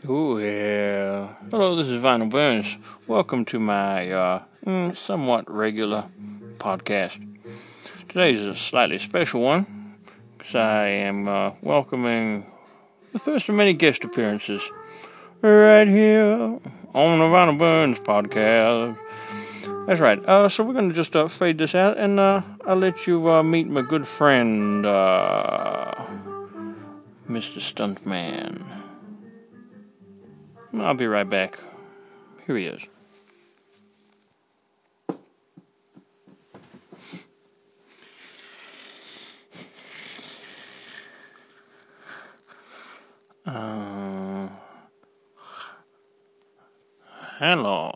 Oh, yeah. Hello, this is Vinyl Burns. Welcome to my somewhat regular podcast. Today's a slightly special one because I am welcoming the first of many guest appearances right here on the Vinyl Burns podcast. That's right. So we're going to just fade this out and I'll let you meet my good friend, Mr. Stuntman. I'll be right back. Here he is. Hello.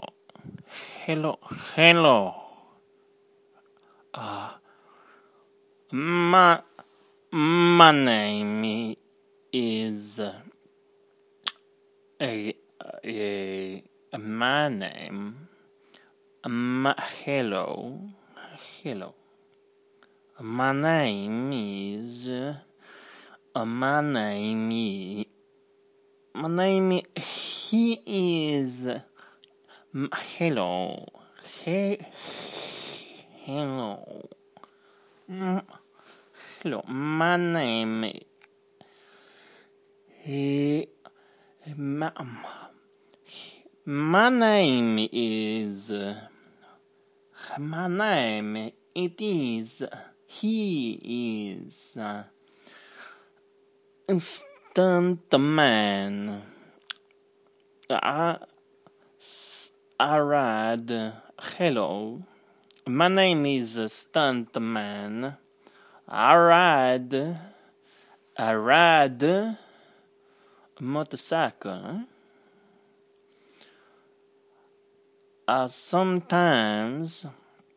My name is my name. Hello. My name is. My name he is. Hello. Hello. Hello. My name. My name is. My name. It is. He is. Stuntman. Arad. Hello. My name is Stuntman. Arad. Motorcycle. Sometimes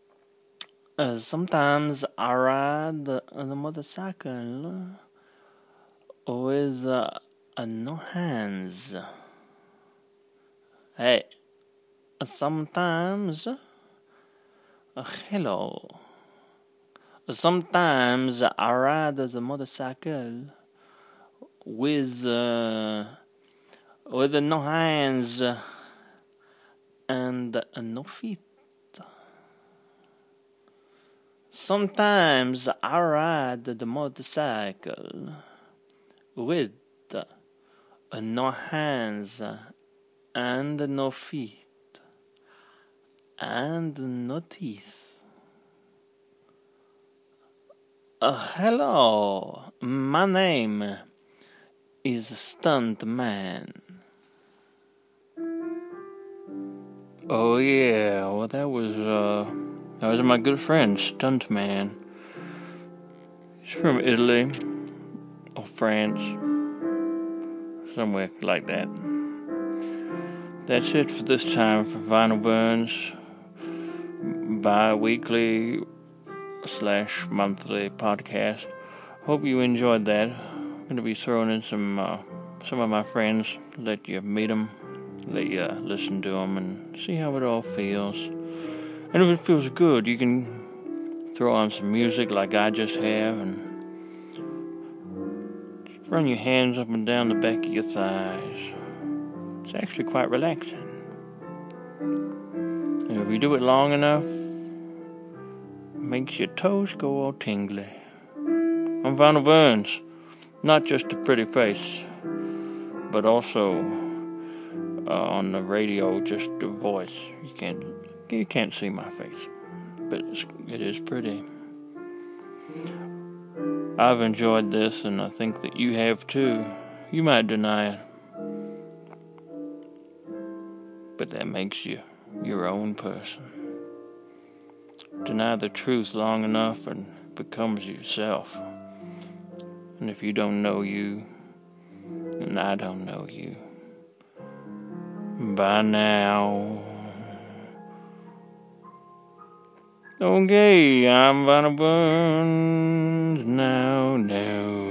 I ride the motorcycle with no hands. Hey, sometimes, hello. Sometimes I ride the motorcycle with no hands and no feet. Sometimes I ride the motorcycle with no hands and no feet and no teeth. Hello, my name is Stuntman. Oh yeah, well that was my good friend Stuntman. He's from Italy or France, somewhere like that. That's it for this time for Vinyl Burns bi-weekly / monthly podcast. Hope you enjoyed that. I'm going to be throwing in some of my friends, let you meet them, let you listen to them and see how it all feels. And if it feels good, you can throw on some music like I just have and just run your hands up and down the back of your thighs. It's actually quite relaxing. And if you do it long enough, it makes your toes go all tingly. I'm Vinyl Burns, not just a pretty face, but also on the radio, just a voice. You can't see my face, but it is pretty. I've enjoyed this, and I think that you have too. You might deny it, but that makes you your own person. Deny the truth long enough and it becomes yourself. And if you don't know you, then I don't know you. Bye now. Okay, I'm Vinyl Burns now.